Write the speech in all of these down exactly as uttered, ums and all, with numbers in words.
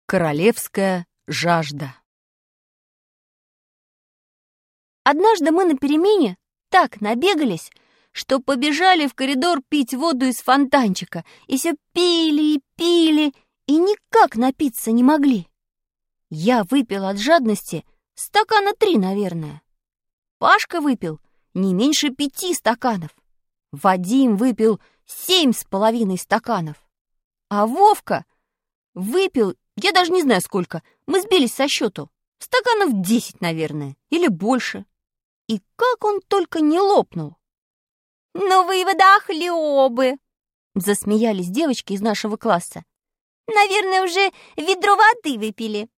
Королевская жажда. Однажды мы на перемене так набегались, что побежали в коридор пить воду из фонтанчика, и все пили и пили, и никак напиться не могли. Я выпил от жадности стакана три, наверное. Пашка выпил не меньше пяти стаканов. Вадим выпил семь с половиной стаканов. А Вовка выпил, я даже не знаю сколько, мы сбились со счету, стаканов десять, наверное, или больше. И как он только не лопнул. «Ну вы водохлёбы!» — засмеялись девочки из нашего класса. «Наверное, уже ведро воды выпили».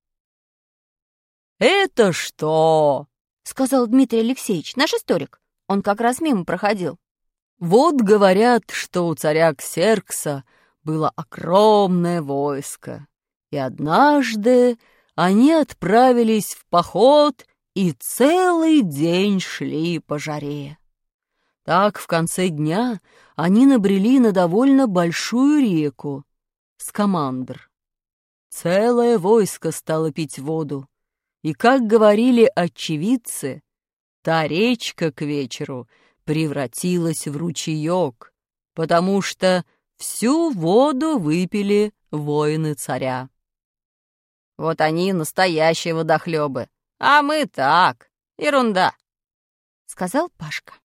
«Это что?» — сказал Дмитрий Алексеевич, наш историк. Он как раз мимо проходил. «Вот говорят, что у царя Ксеркса было огромное войско, и однажды они отправились в поход и целый день шли по жаре. Так в конце дня они набрели на довольно большую реку — Скамандр. Целое войско стало пить воду, и, как говорили очевидцы, та речка к вечеру превратилась в ручеек, потому что всю воду выпили воины царя. Вот они настоящие водохлебы, а мы так, ерунда, — сказал Пашка.